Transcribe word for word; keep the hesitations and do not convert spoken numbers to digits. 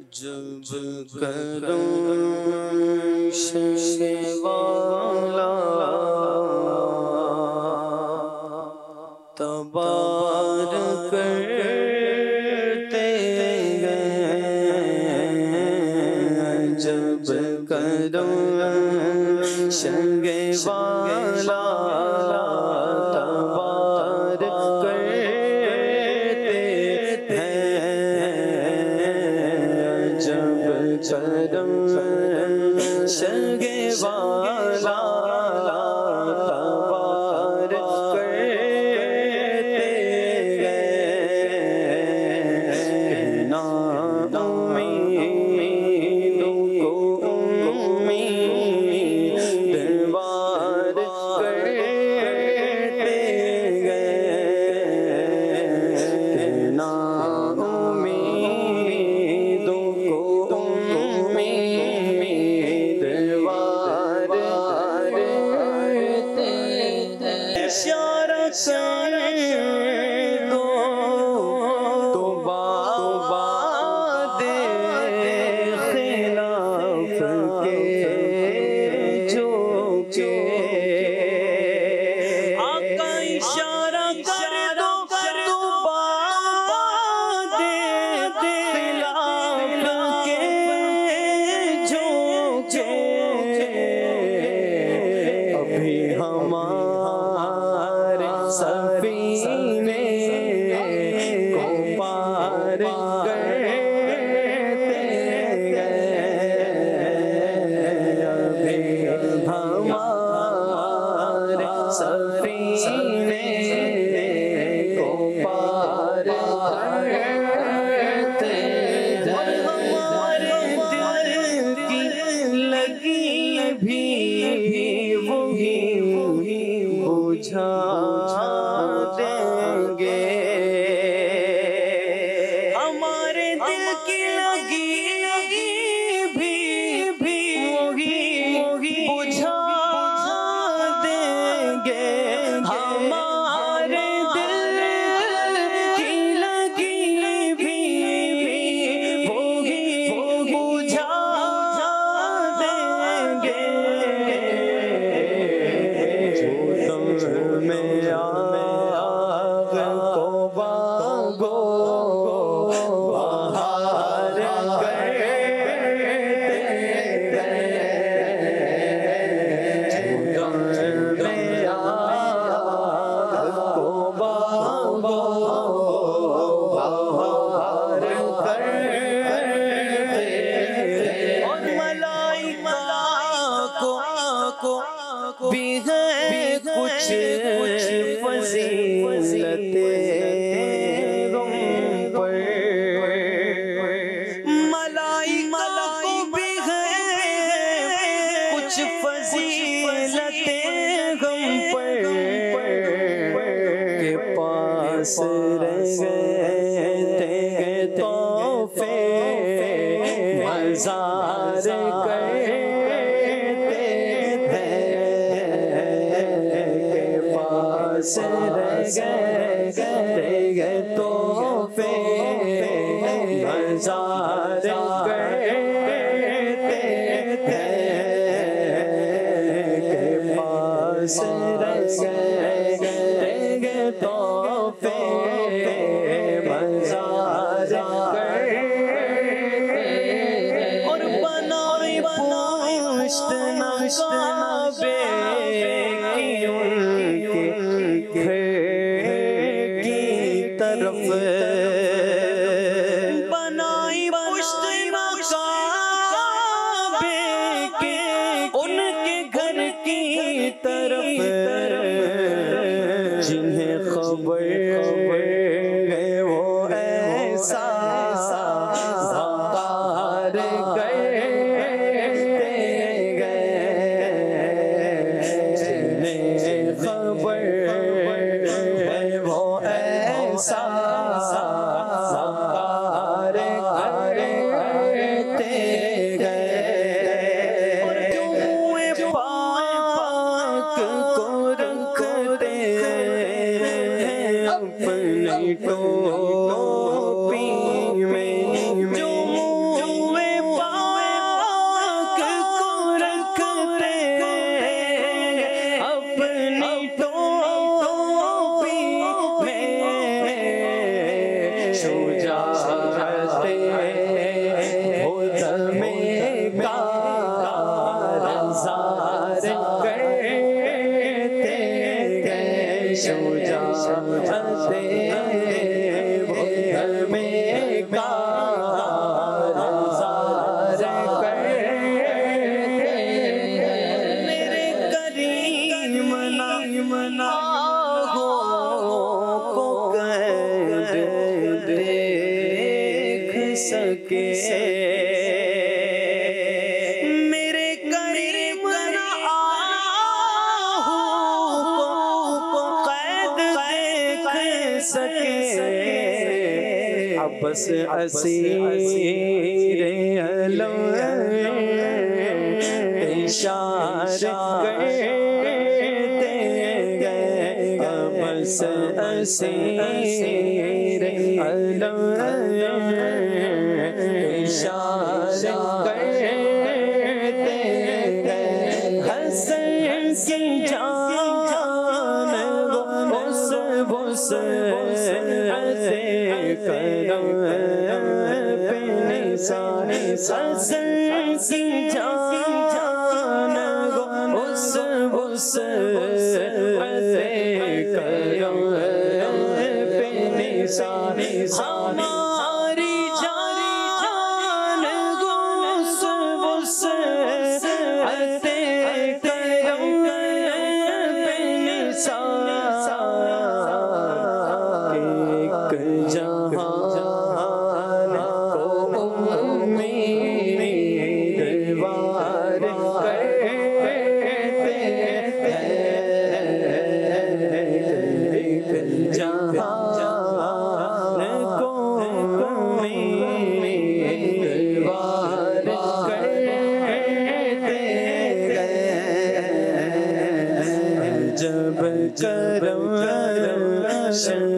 جب کروں شے والا تبار کرتے گئے، جب کروں شے والا تبار کرتے ہیں، جب کروں شے والا تبار کرتے گئے، نا امیدوں کو امید وار کرتے گئے، نا امیدوں کو امید وار کرتے گئے، اشارہ کر دو تو باد خلاف کے جو کہ آقا اشارہ کر دو تو باد خلاف کے جو کہ ابھی ہمارے سفینے کو پار کرتے گئے، ابھی ہمارے سفینے کو پار کرتے گئے، ہمارے دل کی لگی بھی وہی بجھا دیں گے، ہمارے دل کی لگی بھی وہی بجھا دیں گے، ہمارے دل کی لگی بھی وہی بجھا دیں گے، میں آگ کو باغو بہار کرتے گئے، میں آگ کو باغو بہار کرتے گئے، اور ملائکہ کو بھی ہے کچھ فضیلتیں غم پر، ملائکہ کو بھی ہے کچھ فضیلتیں غم پر، کے پاس رہ گئے تحفے مزار کرتے ہیں، پاس رہ گئے تحفے مزار کرتے ہیں، پاس رہ گئے تحفے مزار کرتے، اور بنائی پشت نقابے کی ان کے کی طرف، بنائی پشت نقابے سکے میرے قریب نہ آہوں کو قید دیکھ سکے اب بس اسیر علم اشارہ کرتے گئے بس اسیر علم اشارہ کرتے گئے حسن کی جان وہ اس وسعت کرم پہ نثار حسن کی جان وہ اس وسعت کرم پہ نثار ہماری جان وہ اس وسعت کرم پہ نثار ایک جہان کو امیدوار کرتے ہیں ایک جہان کو امیدوار کرتے ہیں جب کرم